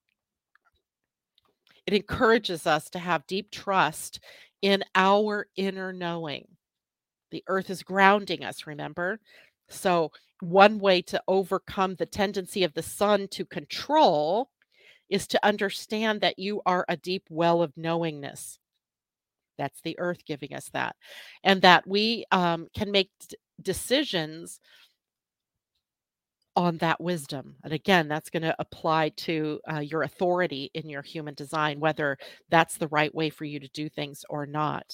It encourages us to have deep trust in our inner knowing. The earth is grounding us, remember? So, one way to overcome the tendency of the sun to control is to understand that you are a deep well of knowingness. That's the earth giving us that. And that we can make decisions on that wisdom. And again, that's going to apply to your authority in your human design, whether that's the right way for you to do things or not.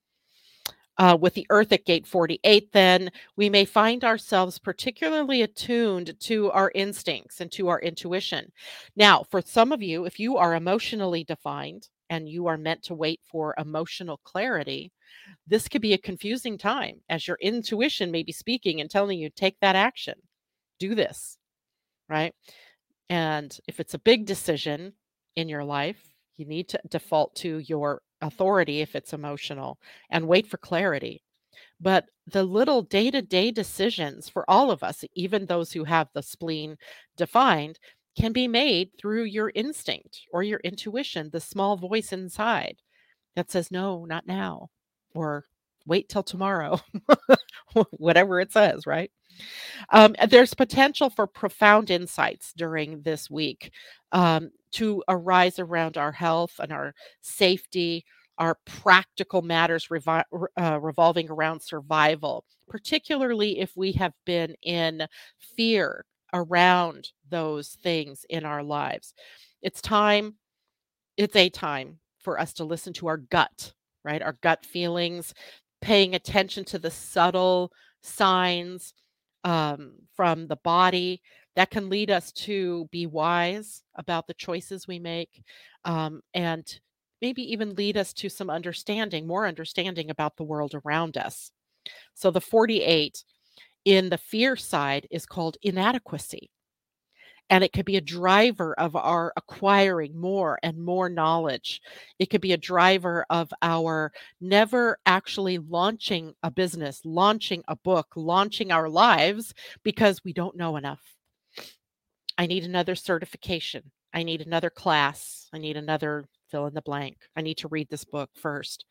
With the earth at gate 48, then we may find ourselves particularly attuned to our instincts and to our intuition. Now, for some of you, if you are emotionally defined and you are meant to wait for emotional clarity, this could be a confusing time as your intuition may be speaking and telling you, take that action, do this, right? And if it's a big decision in your life, you need to default to your authority if it's emotional and wait for clarity. But the little day to day decisions for all of us, even those who have the spleen defined, can be made through your instinct or your intuition, the small voice inside that says, no, not now, or wait till tomorrow, whatever it says, right? There's potential for profound insights during this week to arise around our health and our safety, our practical matters revolving around survival, particularly if we have been in fear around those things in our lives. It's time, it's a time for us to listen to our gut, right? Our gut feelings, paying attention to the subtle signs from the body that can lead us to be wise about the choices we make, and maybe even lead us to some understanding, more understanding about the world around us. So the 48 in the fear side is called inadequacy. And it could be a driver of our acquiring more and more knowledge. It could be a driver of our never actually launching a business, launching a book, launching our lives because we don't know enough. I need another certification. I need another class. I need another fill in the blank. I need to read this book first.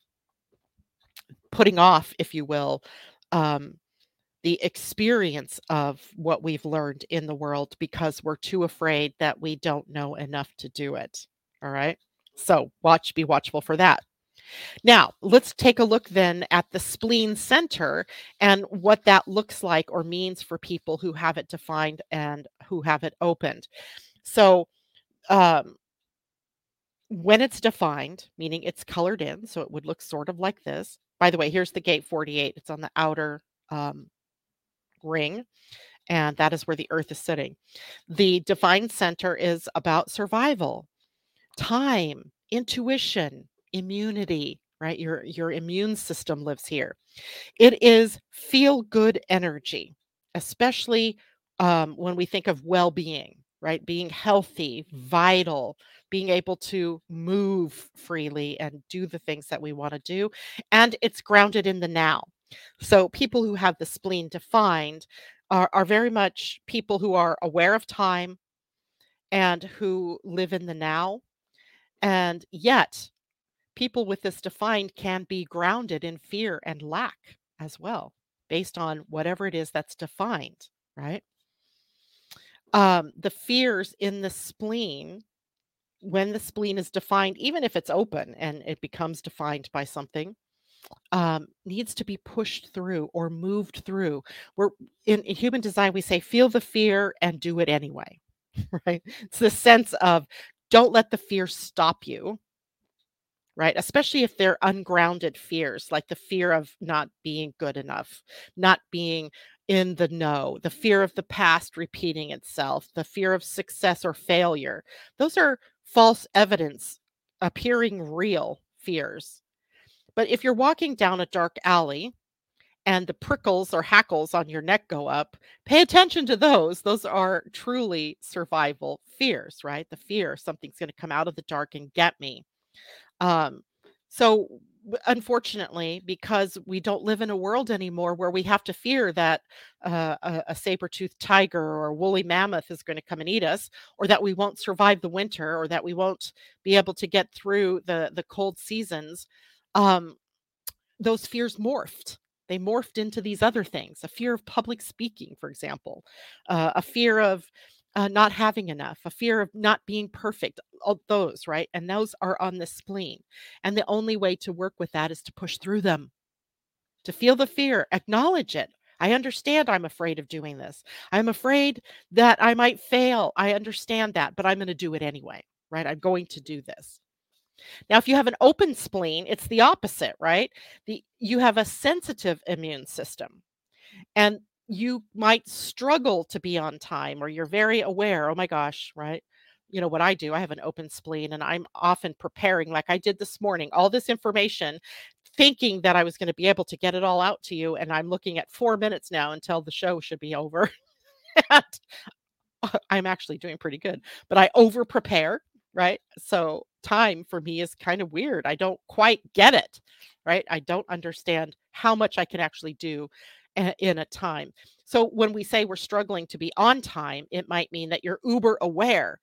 Putting off, if you will, um, the experience of what we've learned in the world because we're too afraid that we don't know enough to do it. All right. So be watchful for that. Now, let's take a look then at the spleen center and what that looks like or means for people who have it defined and who have it opened. So, um, when it's defined, meaning it's colored in, so it would look sort of like this. By the way, here's the gate 48. It's on the outer ring, and that is where the earth is sitting. The defined center is about survival, time, intuition, immunity, right? Your immune system lives here. It is feel good energy, especially when we think of well being, right? Being healthy, vital, being able to move freely and do the things that we want to do. And it's grounded in the now. So people who have the spleen defined are very much people who are aware of time and who live in the now. And yet, people with this defined can be grounded in fear and lack as well, based on whatever it is that's defined, right? The fears in the spleen, when the spleen is defined, even if it's open and it becomes defined by something, needs to be pushed through or moved through. We're in human design, we say, feel the fear and do it anyway, right? It's the sense of don't let the fear stop you, right? Especially if they're ungrounded fears, like the fear of not being good enough, not being in the know, the fear of the past repeating itself, the fear of success or failure. Those are false evidence appearing real fears. But if you're walking down a dark alley and the prickles or hackles on your neck go up, pay attention to those. Those are truly survival fears, right? The fear something's going to come out of the dark and get me. Um, so unfortunately, because we don't live in a world anymore where we have to fear that a saber-toothed tiger or a woolly mammoth is going to come and eat us, or that we won't survive the winter, or that we won't be able to get through the cold seasons. Um, those fears morphed. They morphed into these other things, a fear of public speaking, for example, a fear of not having enough, a fear of not being perfect, all those, right? And those are on the spleen. And the only way to work with that is to push through them, to feel the fear, acknowledge it. I understand I'm afraid of doing this. I'm afraid that I might fail. I understand that, but I'm going to do it anyway, right? I'm going to do this. Now, if you have an open spleen, it's the opposite, right? You have a sensitive immune system, and you might struggle to be on time, or you're very aware, oh my gosh, right? You know what I do? I have an open spleen and I'm often preparing, like I did this morning, all this information, thinking that I was going to be able to get it all out to you. And I'm looking at 4 minutes now until the show should be over. And I'm actually doing pretty good, but I over prepare, right? So time for me is kind of weird. I don't quite get it, right? I don't understand how much I can actually do in a time. So when we say we're struggling to be on time, it might mean that you're uber aware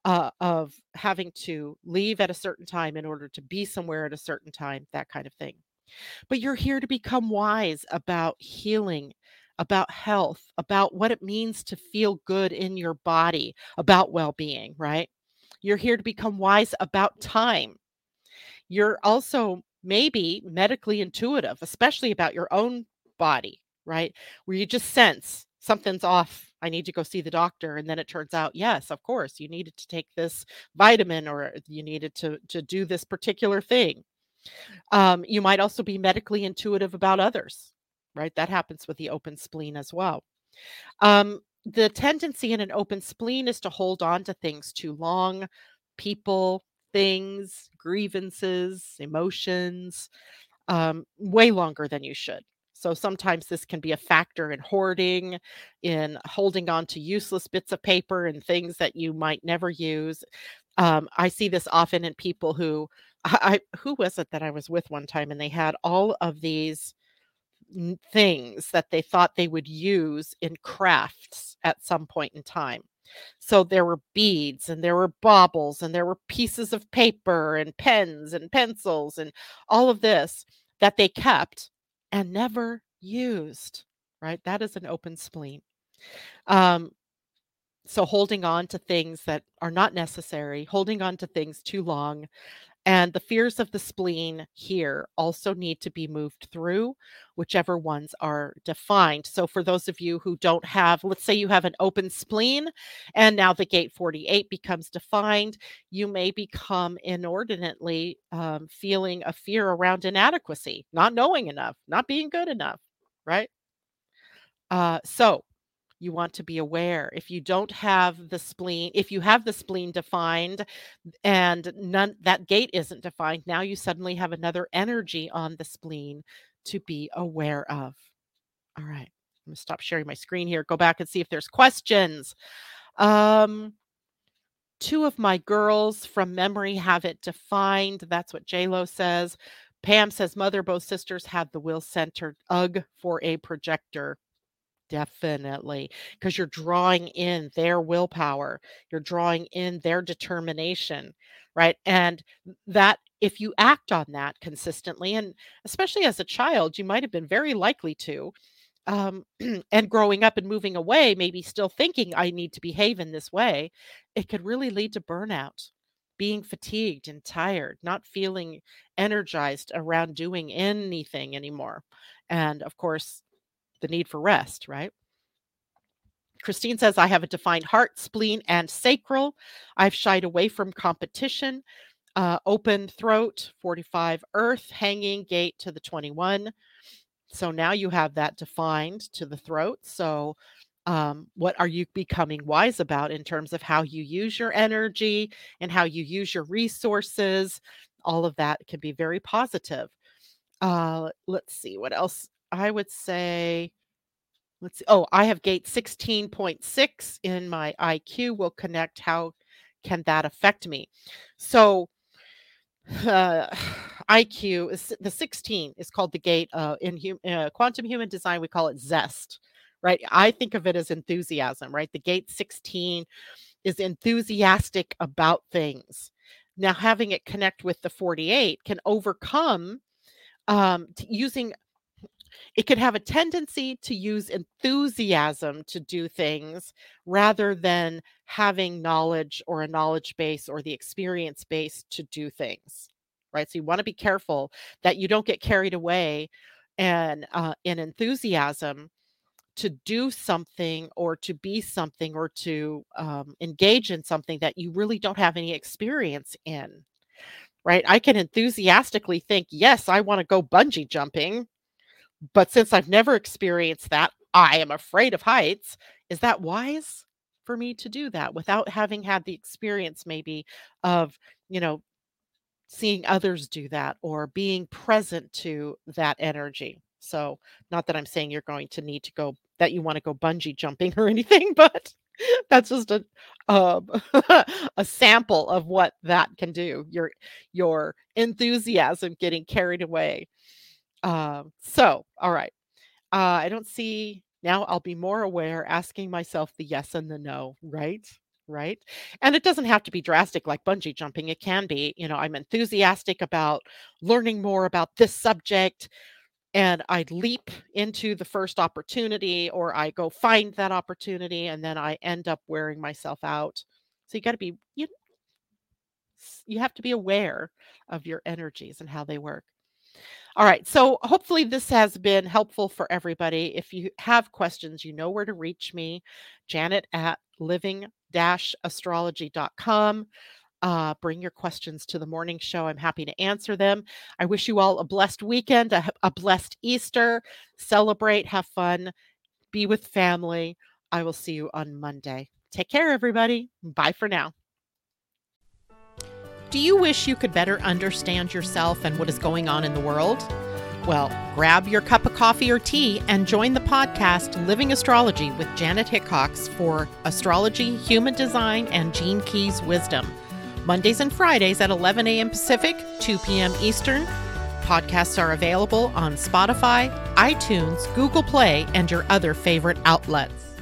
of having to leave at a certain time in order to be somewhere at a certain time, that kind of thing. But you're here to become wise about healing, about health, about what it means to feel good in your body, about well being, right? You're here to become wise about time. You're also maybe medically intuitive, especially about your own body, right? Where you just sense something's off. I need to go see the doctor. And then it turns out, yes, of course, you needed to take this vitamin or you needed to do this particular thing. You might also be medically intuitive about others, right? That happens with the open spleen as well. The tendency in an open spleen is to hold on to things too long, people, things, grievances, emotions, way longer than you should. So sometimes this can be a factor in hoarding, in holding on to useless bits of paper and things that you might never use. I see this often in people who who was it that I was with one time and they had all of these things that they thought they would use in crafts at some point in time. So there were beads and there were baubles and there were pieces of paper and pens and pencils and all of this that they kept and never used, right? That is an open spleen. Um, so holding on to things that are not necessary, holding on to things too long, and the fears of the spleen here also need to be moved through, whichever ones are defined. So, for those of you who don't have, let's say you have an open spleen and now the gate 48 becomes defined, you may become inordinately feeling a fear around inadequacy, not knowing enough, not being good enough, right? So, you want to be aware if you don't have the spleen, if you have the spleen defined and none that gate isn't defined, now you suddenly have another energy on the spleen to be aware of. All right. I'm gonna stop sharing my screen here. Go back and see if there's questions. Um, two of my girls from memory have it defined. That's what JLo says. Pam says mother, both sisters had the will center. UG for a projector. Definitely, because you're drawing in their willpower, you're drawing in their determination, right? And that if you act on that consistently, and especially as a child, you might have been very likely to, and growing up and moving away, maybe still thinking I need to behave in this way, it could really lead to burnout. being fatigued and tired, not feeling energized around doing anything anymore. And of course, the need for rest, right? Christine says, I have a defined heart, spleen, and sacral. I've shied away from competition. Open throat, 45 earth, hanging gate to the 21. So now you have that defined to the throat. So what are you becoming wise about in terms of how you use your energy and how you use your resources? All of that can be very positive. Let's see what else I would say. Let's see. Oh, I have gate 16.6 in my IQ. Will connect. How can that affect me? So uh, IQ is the 16 is called the gate in quantum human design. We call it zest, right? I think of it as enthusiasm, right? The gate 16 is enthusiastic about things. Now, having it connect with the 48 can overcome using it could have a tendency to use enthusiasm to do things rather than having knowledge or a knowledge base or the experience base to do things, right? So you want to be careful that you don't get carried away and in enthusiasm to do something or to be something or to engage in something that you really don't have any experience in, right? I can enthusiastically think, yes, I want to go bungee jumping, but since I've never experienced that, I am afraid of heights. Is that wise for me to do that without having had the experience maybe of, you know, seeing others do that or being present to that energy? So, not that I'm saying you're going to need to go that you want to go bungee jumping or anything, but that's just um, a sample of what that can do. Your enthusiasm getting carried away. So, all right. I don't see now I'll be more aware, asking myself the yes and the no, right? Right. And it doesn't have to be drastic like bungee jumping. It can be, I'm enthusiastic about learning more about this subject and I leap into the first opportunity or I go find that opportunity and then I end up wearing myself out. So you got to be, you have to be aware of your energies and how they work. All right. So hopefully this has been helpful for everybody. If you have questions, you know where to reach me, Janet at living-astrology.com. Bring your questions to the morning show. I'm happy to answer them. I wish you all a blessed weekend, a blessed Easter. Celebrate, have fun, be with family. I will see you on Monday. Take care, everybody. Bye for now. Do you wish you could better understand yourself and what is going on in the world? Well, grab your cup of coffee or tea and join the podcast Living Astrology with Janet Hickox for astrology, human design, and Gene Keys wisdom. Mondays and Fridays at 11 a.m. Pacific, 2 p.m. Eastern. Podcasts are available on Spotify, iTunes, Google Play, and your other favorite outlets.